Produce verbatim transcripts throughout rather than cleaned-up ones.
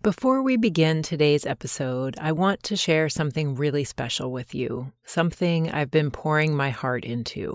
Before we begin today's episode, I want to share something really special with you, something I've been pouring my heart into.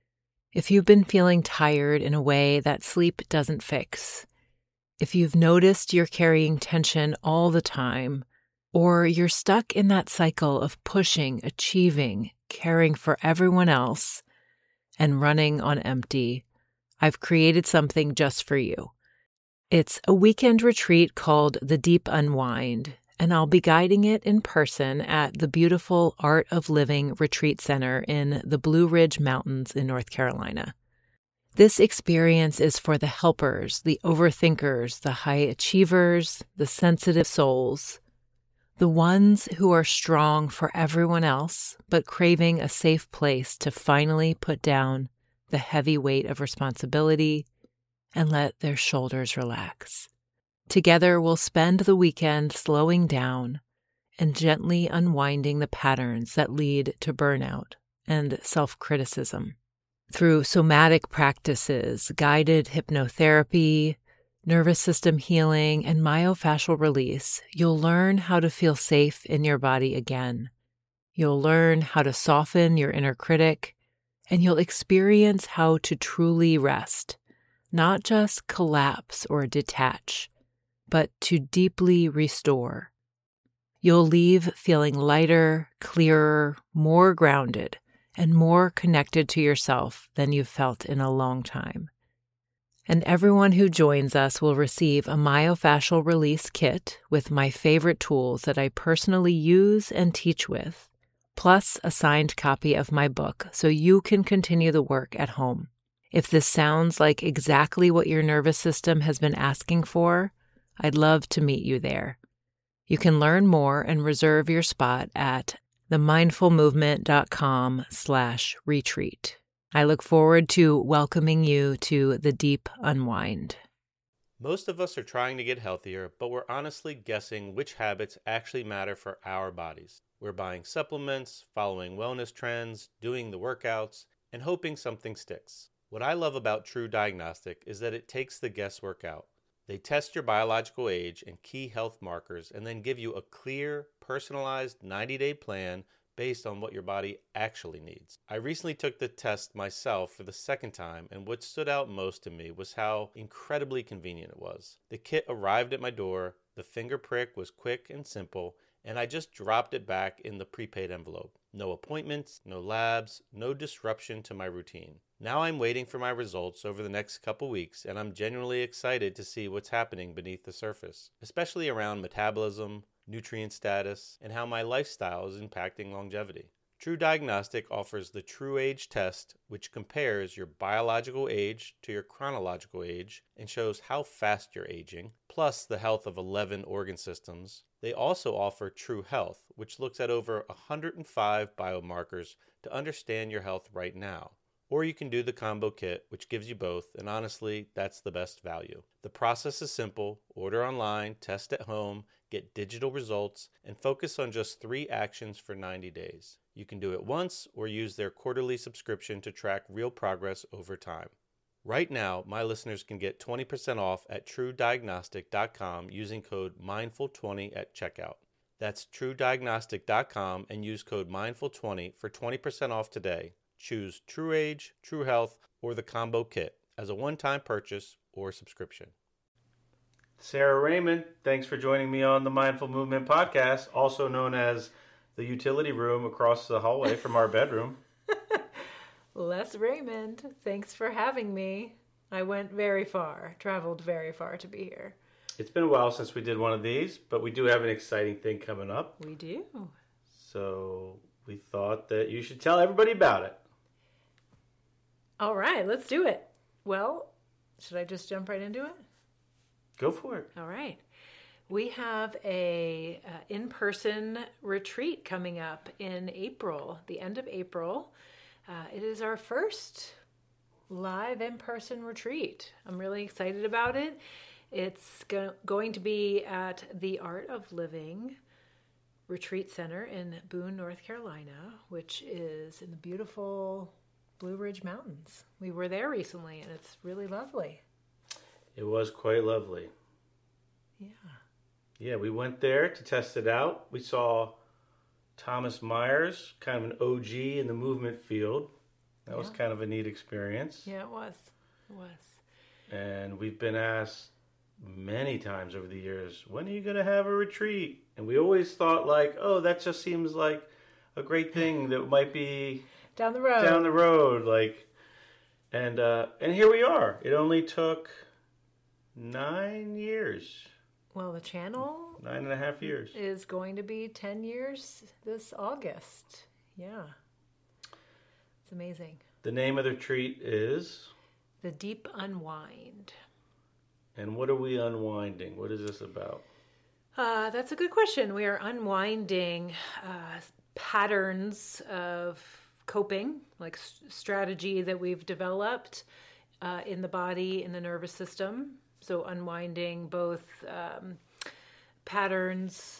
If you've been feeling tired in a way that sleep doesn't fix, if you've noticed you're carrying tension all the time, or you're stuck in that cycle of pushing, achieving, caring for everyone else, and running on empty, I've created something just for you. It's a weekend retreat called The Deep Unwind, and I'll be guiding it in person at the beautiful Art of Living Retreat Center in the Blue Ridge Mountains in North Carolina. This experience is for the helpers, the overthinkers, the high achievers, the sensitive souls, the ones who are strong for everyone else, but craving a safe place to finally put down the heavy weight of responsibility and let their shoulders relax. Together, we'll spend the weekend slowing down and gently unwinding the patterns that lead to burnout and self-criticism. Through somatic practices, guided hypnotherapy, nervous system healing, and myofascial release, you'll learn how to feel safe in your body again. You'll learn how to soften your inner critic, and you'll experience how to truly rest. Not just collapse or detach, but to deeply restore. You'll leave feeling lighter, clearer, more grounded, and more connected to yourself than you've felt in a long time. And everyone who joins us will receive a myofascial release kit with my favorite tools that I personally use and teach with, plus a signed copy of my book so you can continue the work at home. If this sounds like exactly what your nervous system has been asking for, I'd love to meet you there. You can learn more and reserve your spot at themindfulmovement.com slash retreat. I look forward to welcoming you to the Deep Unwind. Most of us are trying to get healthier, but we're honestly guessing which habits actually matter for our bodies. We're buying supplements, following wellness trends, doing the workouts, and hoping something sticks. What I love about True Diagnostic is that it takes the guesswork out. They test your biological age and key health markers and then give you a clear, personalized ninety-day plan based on what your body actually needs. I recently took the test myself for the second time, and what stood out most to me was how incredibly convenient it was. The kit arrived at my door, the finger prick was quick and simple, and I just dropped it back in the prepaid envelope. No appointments, no labs, no disruption to my routine. Now I'm waiting for my results over the next couple weeks, and I'm genuinely excited to see what's happening beneath the surface, especially around metabolism, nutrient status, and how my lifestyle is impacting longevity. True Diagnostic offers the True Age test, which compares your biological age to your chronological age and shows how fast you're aging, plus the health of eleven organ systems. They also offer True Health, which looks at over one hundred five biomarkers to understand your health right now. Or you can do the combo kit, which gives you both, and honestly, that's the best value. The process is simple: order online, test at home, get digital results, and focus on just three actions for ninety days. You can do it once or use their quarterly subscription to track real progress over time. Right now, my listeners can get twenty percent off at true diagnostic dot com using code mindful twenty at checkout. That's true diagnostic dot com and use code mindful twenty for twenty percent off today. Choose True Age, True Health, or the combo kit as a one-time purchase or subscription. Sarah Raymond, thanks for joining me on the Mindful Movement podcast, also known as the utility room across the hallway from our bedroom. Les Raymond, thanks for having me. I went very far, traveled very far to be here. It's been a while since we did one of these, but we do have an exciting thing coming up. We do. So we thought that you should tell everybody about it. All right, let's do it. Well, should I just jump right into it? Go for it. All right. We have a uh, in-person retreat coming up in April, the end of April. Uh, it is our first live in-person retreat. I'm really excited about it. It's go- going to be at the Art of Living Retreat Center in Boone, North Carolina, which is in the beautiful Blue Ridge Mountains. We were there recently, and it's really lovely. It was quite lovely. Yeah. Yeah, we went there to test it out. We saw Thomas Myers, kind of an O G in the movement field. That yeah. was kind of a neat experience. Yeah, it was. It was. And we've been asked many times over the years, when are you going to have a retreat? And we always thought like, oh, that just seems like a great thing that might be down the road. Down the road, like, and uh, and here we are. It only took nine years. Well, the channel nine and a half years is going to be ten years this August. Yeah, it's amazing. The name of the retreat is The Deep Unwind. And what are we unwinding? What is this about? Uh, that's a good question. We are unwinding uh, patterns of coping, like st- strategy that we've developed uh, in the body, in the nervous system. So unwinding both um, patterns,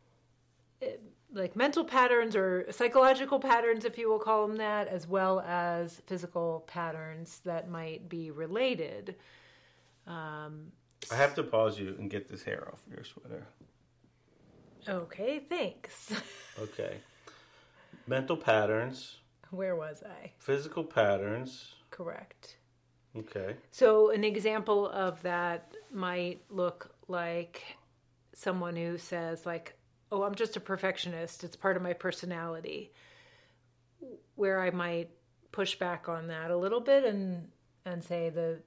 like mental patterns or psychological patterns, if you will call them that, as well as physical patterns that might be related. Um, I have to pause you and get this hair off your sweater. Okay, thanks. Okay. Mental patterns. Where was I? Physical patterns. Correct. Okay. So an example of that might look like someone who says like, oh, I'm just a perfectionist. It's part of my personality. Where I might push back on that a little bit and, and say the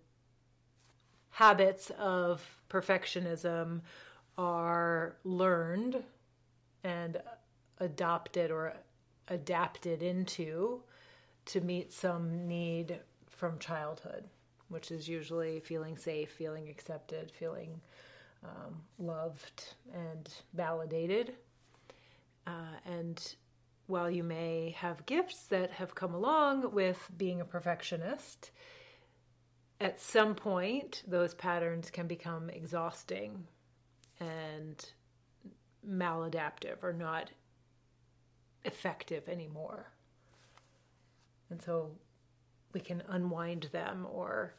habits of perfectionism are learned and adopted or adapted into to meet some need from childhood, which is usually feeling safe, feeling accepted, feeling um, loved and validated. Uh, and while you may have gifts that have come along with being a perfectionist, at some point, those patterns can become exhausting and maladaptive or not effective anymore. And so we can unwind them or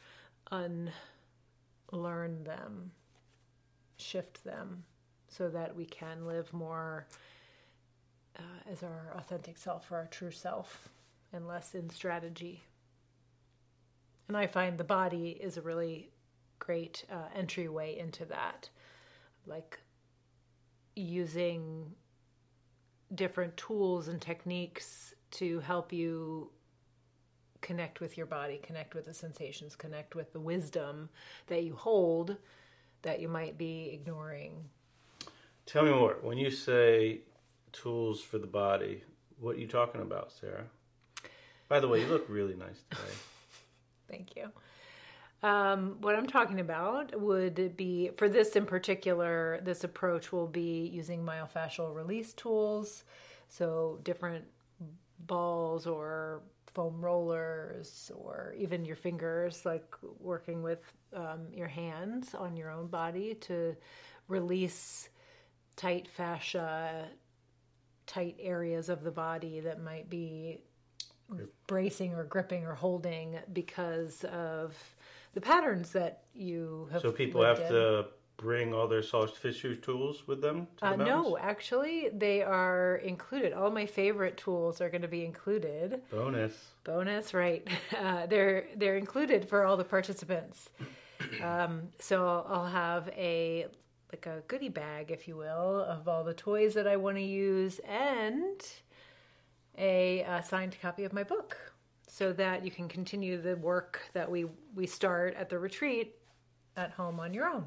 unlearn them, shift them so that we can live more uh, as our authentic self or our true self and less in strategy. And I find the body is a really great uh, entryway into that. Like using different tools and techniques to help you connect with your body, connect with the sensations, connect with the wisdom that you hold that you might be ignoring. Tell me more. When you say tools for the body, what are you talking about, Sarah? By the way, you look really nice today. Thank you. Um, what I'm talking about would be, for this in particular, this approach will be using myofascial release tools. So different balls or foam rollers or even your fingers, like working with um, your hands on your own body to release tight fascia, tight areas of the body that might be bracing or gripping or holding because of the patterns that you have. So people have in. to bring all their soft tissue tools with them to uh, the mountains? No, actually they are included. All my favorite tools are going to be included. Bonus. Bonus, right. Uh, they're they're included for all the participants. Um, so I'll have a like a goodie bag, if you will, of all the toys that I want to use and a, a signed copy of my book so that you can continue the work that we, we start at the retreat at home on your own.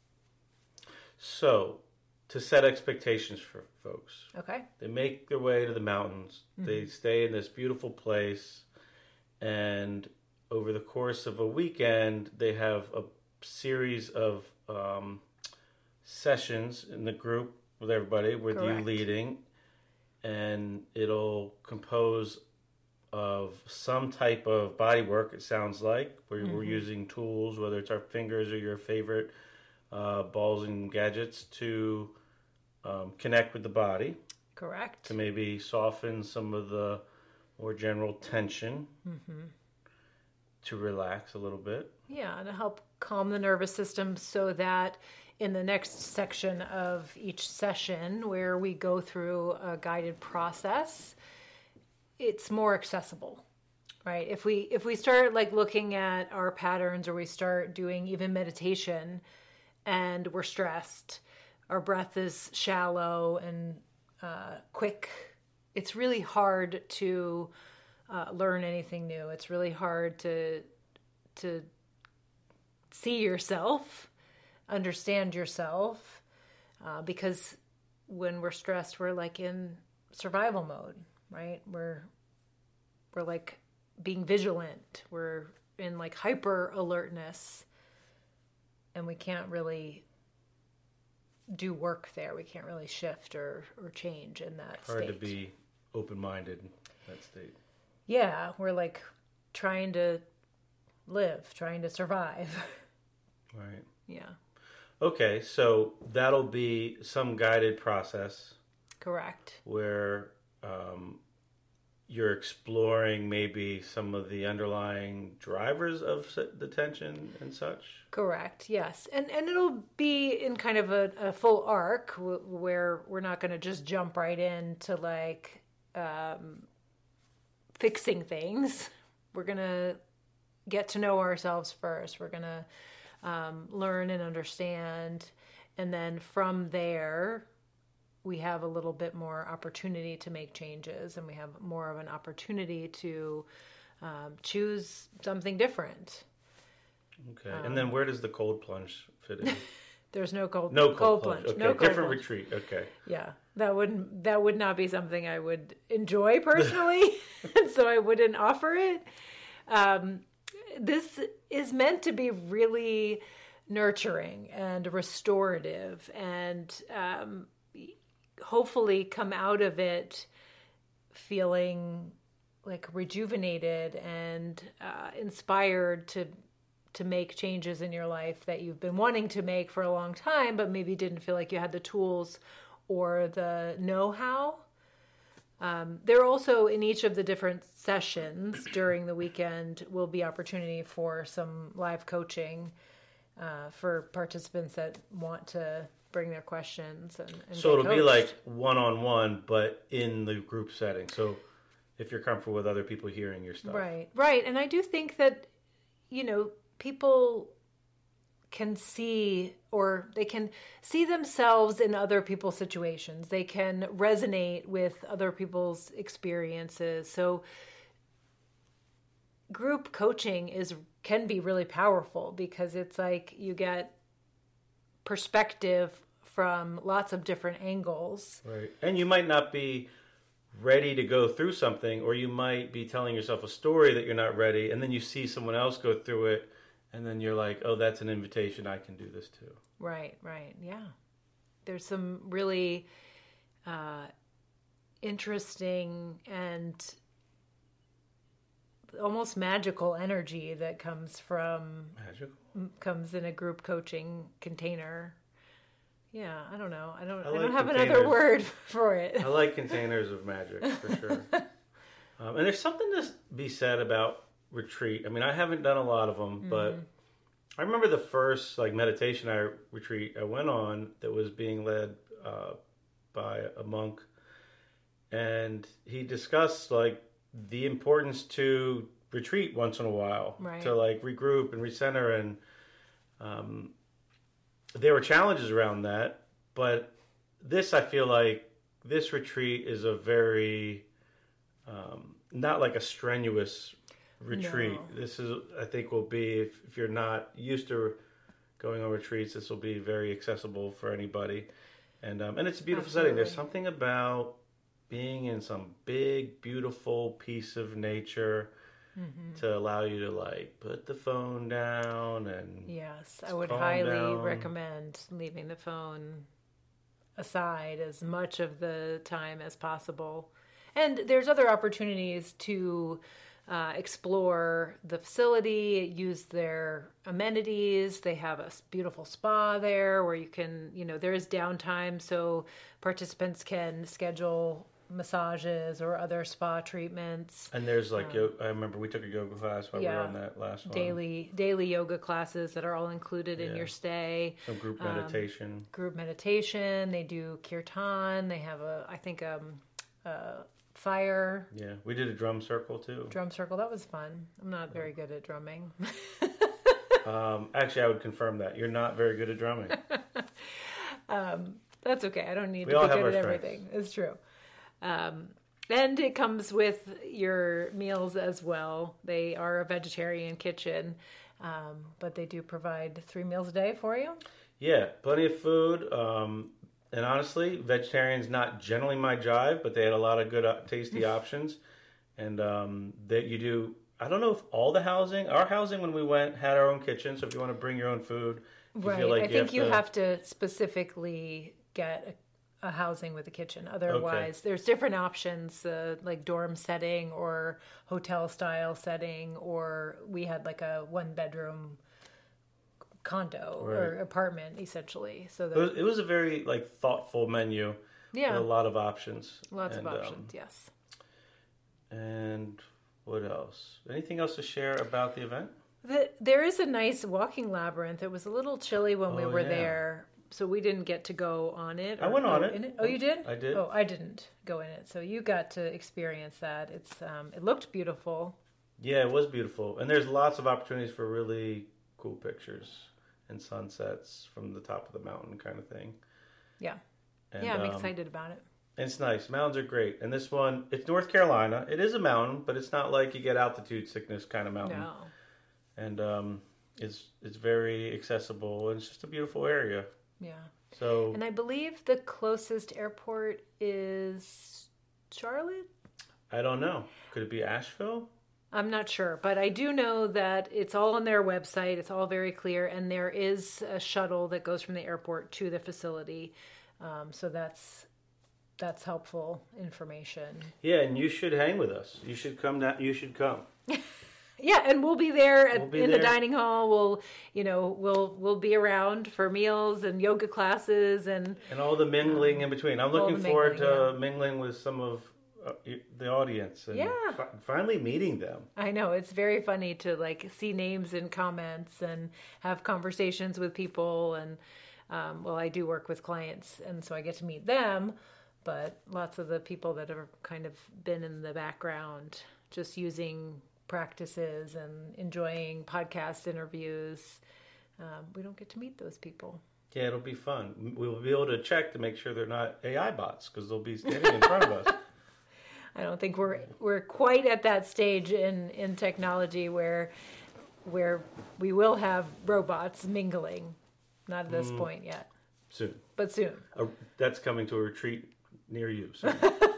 So, to set expectations for folks. Okay. They make their way to the mountains. Mm-hmm. They stay in this beautiful place. And over the course of a weekend, they have a series of um, sessions in the group with everybody, with Correct. you leading. And it'll compose of some type of body work, it sounds like, where mm-hmm. we're using tools, whether it's our fingers or your favorite uh, balls and gadgets, to um, connect with the body. Correct. To maybe soften some of the more general tension, mm-hmm. to relax a little bit. Yeah, to help calm the nervous system so that in the next section of each session where we go through a guided process, it's more accessible, right? If we if we start like looking at our patterns, or we start doing even meditation and we're stressed, our breath is shallow and uh, quick, it's really hard to uh, learn anything new. It's really hard to to see yourself, understand yourself, uh, because when we're stressed, we're like in survival mode, right? We're we're like being vigilant. We're in like hyper alertness, and we can't really do work there. We can't really shift or or change in that Hard state. to be open-minded in that state. Yeah, we're like trying to live, trying to survive. Right. Yeah. Okay, so that'll be some guided process. Correct. Where um, you're exploring maybe some of the underlying drivers of the tension and such. Correct. Yes, and and it'll be in kind of a, a full arc w- where we're not going to just jump right into like um, fixing things. We're going to get to know ourselves first. We're going to um, learn and understand, and then from there, we have a little bit more opportunity to make changes, and we have more of an opportunity to um, choose something different. Okay, Um, and then where does the cold plunge fit in? There's no cold No cold, cold plunge. plunge. Okay, No cold different plunge. retreat. Okay. Yeah, that wouldn't that would not be something I would enjoy personally, so I wouldn't offer it. Um, this is meant to be really nurturing and restorative, and um, hopefully come out of it feeling like rejuvenated and uh, inspired to to make changes in your life that you've been wanting to make for a long time, but maybe didn't feel like you had the tools or the know-how. Um, there also, in each of the different sessions during the weekend, will be opportunity for some live coaching uh, for participants that want to bring their questions. And, and So get it'll be coached. like one-on-one, but in the group setting. So if you're comfortable with other people hearing your stuff. Right, right. And I do think that, you know, people can see, or they can see themselves in other people's situations. They can resonate with other people's experiences. So group coaching is can be really powerful because it's like you get perspective from lots of different angles. Right. And you might not be ready to go through something, or you might be telling yourself a story that you're not ready, and then you see someone else go through it, and then you're like, oh, that's an invitation. I can do this too. Right, right. Yeah. There's some really uh, interesting and almost magical energy that comes from Magical? comes in a group coaching container. Yeah, I don't know. I don't. I I, like don't have containers. another word for it. I like containers of magic, for sure. Um, and there's something to be said about retreat. I mean, I haven't done a lot of them, mm. but I remember the first like meditation I retreat I went on that was being led uh, by a monk, and he discussed like the importance to retreat once in a while, right. to like regroup and recenter, and um, there were challenges around that. But this, I feel like this retreat is a very um, not like a strenuous retreat. No. This is, I think, will be, if, if you're not used to going on retreats, this will be very accessible for anybody. And um, and it's a beautiful Absolutely. setting. There's something about being in some big, beautiful piece of nature mm-hmm. to allow you to like put the phone down and yes, I would highly down. recommend leaving the phone aside as much of the time as possible. And there's other opportunities to uh, explore the facility, use their amenities. They have a beautiful spa there where you can, you know, there is downtime, so participants can schedule massages or other spa treatments. And there's like, um, yo- I remember we took a yoga class while yeah, we were on that last one. Daily, daily yoga classes that are all included yeah. in your stay. Some group meditation. Um, group meditation. They do kirtan. They have a, I think, um, a fire. Yeah, we did a drum circle too. Drum circle, that was fun. I'm not very good at drumming. um, actually, I would confirm that. You're not very good at drumming. um, that's okay. I don't need we to all be have good our at strengths. everything. It's true. Um, and it comes with your meals as well. They are a vegetarian kitchen, um, but they do provide three meals a day for you. Yeah, plenty of food. Um, and honestly, vegetarian's not generally my jive, but they had a lot of good, uh, tasty options. And um, that you do, I don't know if all the housing, our housing when we went had our own kitchen. So if you want to bring your own food, you right. feel like I you think have you to... have to specifically get a, a housing with a kitchen. Otherwise, okay. there's different options, uh, like dorm setting or hotel style setting, or we had like a one bedroom condo right. or apartment essentially. So that, it, was, it was a very like thoughtful menu. Yeah, with a lot of options. Lots and, of options. Um, yes. And what else? Anything else to share about the event? The, there is a nice walking labyrinth. It was a little chilly when oh, we were yeah. there, so we didn't get to go on it. I went on it. it. Oh, you did? I did. Oh, I didn't go in it. So you got to experience that. It's um, it looked beautiful. Yeah, it was beautiful, and there's lots of opportunities for really cool pictures and sunsets from the top of the mountain, kind of thing. Yeah, and, yeah, I'm um, excited about it. It's nice. Mountains are great, and this one, it's North Carolina. It is a mountain, but it's not like you get altitude sickness kind of mountain. No. And um, it's it's very accessible, and it's just a beautiful area. Yeah. So. And I believe the closest airport is Charlotte? I don't know. Could it be Asheville? I'm not sure, but I do know that it's all on their website. It's all very clear, and there is a shuttle that goes from the airport to the facility. Um, so that's that's helpful information. Yeah, and you should hang with us. You should come down. You should come. Yeah, and we'll be there at, we'll be in there. the dining hall. We'll, you know, we'll we'll be around for meals and yoga classes and and all the mingling um, in between. I'm looking forward mingling, to yeah. mingling with some of uh, the audience and yeah. fi- finally meeting them. I know, it's very funny to like see names and comments and have conversations with people. And um, well, I do work with clients, and so I get to meet them. But lots of the people that have kind of been in the background, just using practices and enjoying podcast interviews. Um, we don't get to meet those people. Yeah, it'll be fun. We will be able to check to make sure they're not A I bots because they'll be standing in front of us. I don't think we're we're quite at that stage in, in technology where where we will have robots mingling. Not at this mm, point yet. Soon. But soon. Uh, that's coming to a retreat near you soon.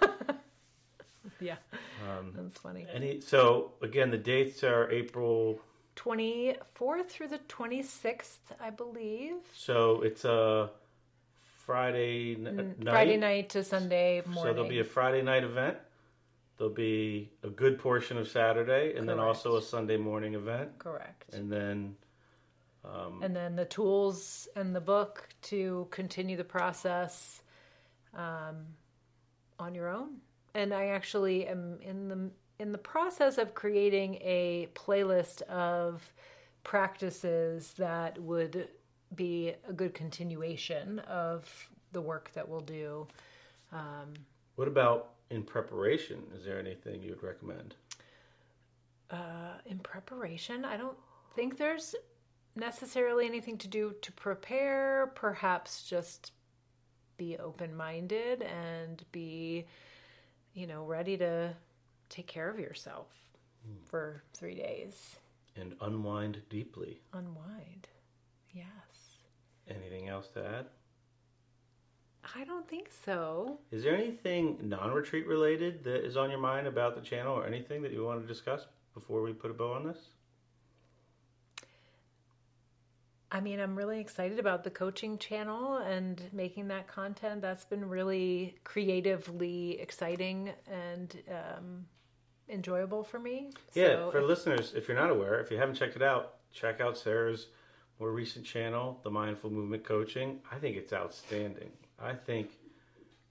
Yeah, um, that's funny. Any, so, again, the dates are April... twenty-fourth through the twenty-sixth, I believe. So, it's a Friday n- night? Friday night to Sunday morning. So, there'll be a Friday night event. There'll be a good portion of Saturday, and Correct. Then also a Sunday morning event. Correct. And then... Um, and then the tools and the book to continue the process um, on your own. And I actually am in the in the process of creating a playlist of practices that would be a good continuation of the work that we'll do. Um, what about in preparation? Is there anything you would recommend? Uh, in preparation, I don't think there's necessarily anything to do to prepare. Perhaps just be open-minded and be... you know, ready to take care of yourself mm. for three days. And unwind deeply. Unwind, yes. Anything else to add? I don't think so. Is there anything non-retreat related that is on your mind about the channel or anything that you want to discuss before we put a bow on this? I mean, I'm really excited about the coaching channel and making that content. That's been really creatively exciting and um, enjoyable for me. Yeah, so for if, listeners, if you're not aware, if you haven't checked it out, check out Sarah's more recent channel, The Mindful Movement Coaching. I think it's outstanding. I think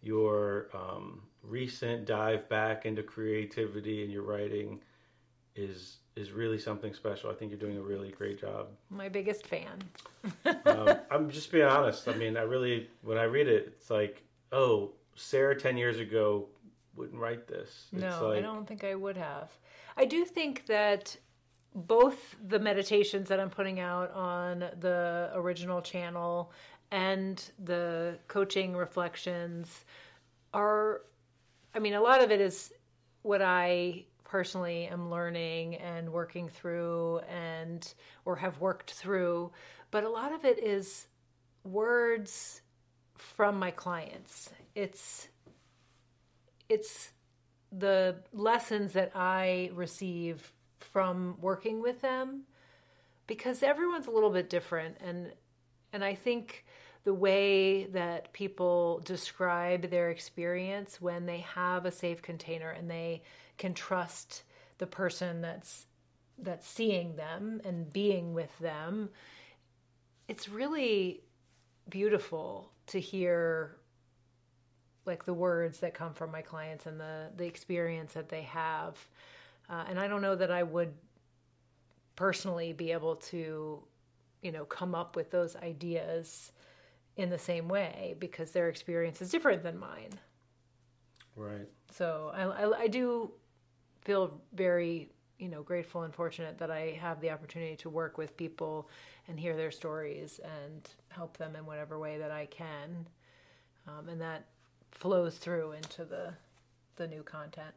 your um, recent dive back into creativity and your writing is is really something special. I think you're doing a really great job. My biggest fan. um, I'm just being honest. I mean, I really, when I read it, it's like, oh, Sarah ten years ago wouldn't write this. It's no, like, I don't think I would have. I do think that both the meditations that I'm putting out on the original channel and the coaching reflections are, I mean, a lot of it is what I personally am learning and working through and, or have worked through, but a lot of it is words from my clients. It's, it's the lessons that I receive from working with them, because everyone's a little bit different. And, and I think the way that people describe their experience when they have a safe container and they can trust the person that's, that's seeing them and being with them, it's really beautiful to hear like the words that come from my clients and the, the experience that they have. Uh, and I don't know that I would personally be able to, you know, come up with those ideas in the same way because their experience is different than mine. Right. So I, I, I do feel very, you know, grateful and fortunate that I have the opportunity to work with people and hear their stories and help them in whatever way that I can. Um, and that flows through into the the new content.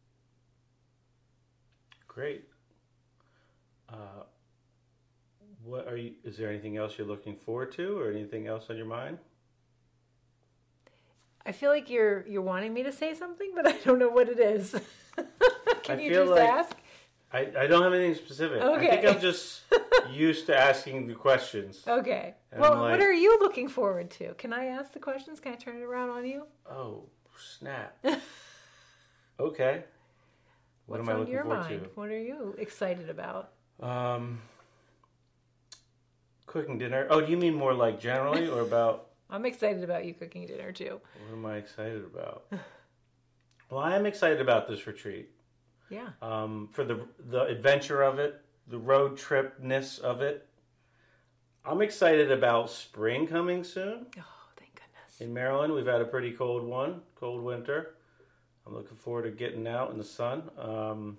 Great. Uh, what are you? Is there anything else you're looking forward to, or anything else on your mind? I feel like you're you're wanting me to say something, but I don't know what it is. Can I you feel just like ask? I, I don't have anything specific. Okay. I think I'm just used to asking the questions. Okay. And Well, like, what are you looking forward to? Can I ask the questions? Can I turn it around on you? Oh, snap. Okay. What What's am I on looking your forward mind? What are you excited about? to? Um, cooking dinner. Oh, do you mean more like generally or about? I'm excited about you cooking dinner too. What am I excited about? Well, I am excited about this retreat. Yeah. Um, for the the adventure of it, the road tripness of it. I'm excited about spring coming soon. Oh, thank goodness. In Maryland, we've had a pretty cold one, cold winter. I'm looking forward to getting out in the sun. Um,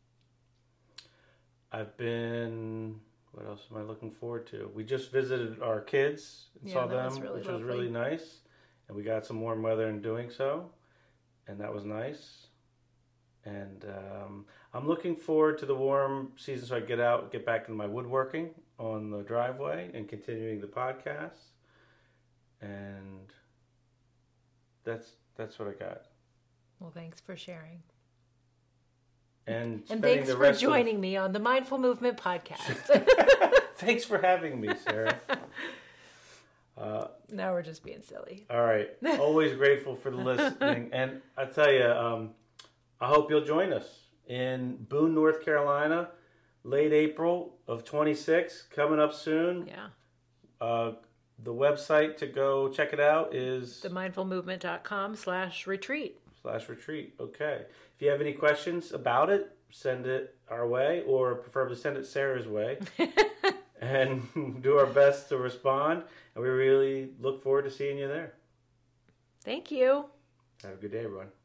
I've been, what else am I looking forward to? We just visited our kids and Yeah, saw that was them, really which was lovely. really nice. And we got some warm weather in doing so. And that was nice. And um, I'm looking forward to the warm season so I get out, get back into my woodworking on the driveway and continuing the podcast. And that's that's what I got. Well, thanks for sharing. And, And spending thanks the for rest joining me on the Mindful Movement podcast. Of... Thanks for having me, Sarah. Uh, Now we're just being silly. all right. Always grateful for the listening. And I tell you, um, I hope you'll join us in Boone, North Carolina, late April of twenty-six, coming up soon. Yeah. Uh, the website to go check it out is The mindfulmovement.com slash retreat. slash retreat. Okay. If you have any questions about it, send it our way, or preferably send it Sarah's way. And do our best to respond. And we really look forward to seeing you there. Thank you. Have a good day, everyone.